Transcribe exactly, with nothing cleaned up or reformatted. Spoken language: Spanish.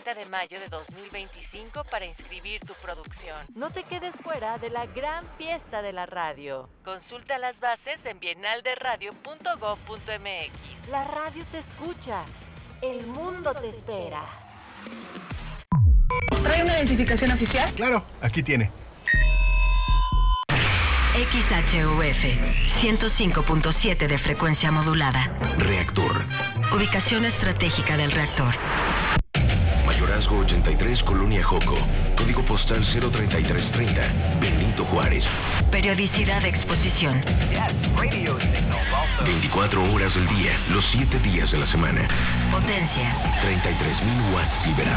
treinta de mayo de dos mil veinticinco para inscribir tu producción. No te quedes fuera de la gran fiesta de la radio. Consulta las bases en bienalderadio punto gob punto mx. La radio te escucha. El mundo te espera. ¿Trae una identificación oficial? Claro, aquí tiene. X H U F, ciento cinco punto siete de frecuencia modulada. Reactor. Ubicación estratégica del reactor. Mayorazgo ochenta y tres, Colonia Joco. Código postal cero treinta y tres treinta, Benito Juárez. Periodicidad de exposición. veinticuatro horas del día, los siete días de la semana. Potencia. treinta y tres mil watts liberados.